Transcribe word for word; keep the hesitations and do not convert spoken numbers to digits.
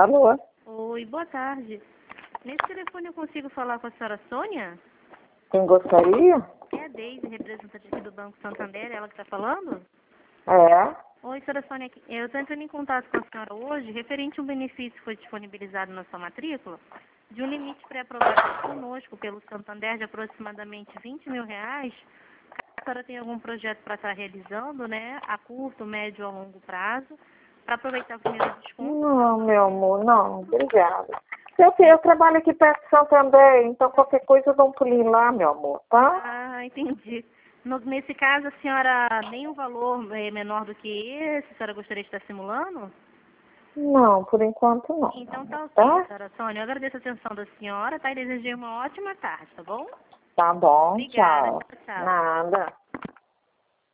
Alô? Oi, boa tarde. Nesse telefone eu consigo falar com a senhora Sônia? Quem gostaria? É a Deise, representante aqui do Banco Santander, ela que está falando? É. Oi, senhora Sônia, eu estou entrando em contato com a senhora hoje, referente a um benefício que foi disponibilizado na sua matrícula, de um limite pré-aprovado conosco pelo Santander de aproximadamente vinte mil reais. Caso a senhora tenha algum projeto para estar realizando, né, a curto, médio ou longo prazo, para aproveitar o primeiro desconto. Não, meu amor, não, obrigada. Eu, eu trabalho aqui perto de Santander, então qualquer coisa eu dou um pulinho lá, meu amor, tá? Ah, entendi. No- nesse caso, a senhora, nem um valor é, menor do que esse, a senhora gostaria de estar simulando? Não, por enquanto não, meu Então amor, tá ok, tá? senhora Sônia. Eu agradeço a atenção da senhora, tá? E desejei uma ótima tarde, tá bom? Tá bom, Obrigada, tchau. tchau, tchau. Nada.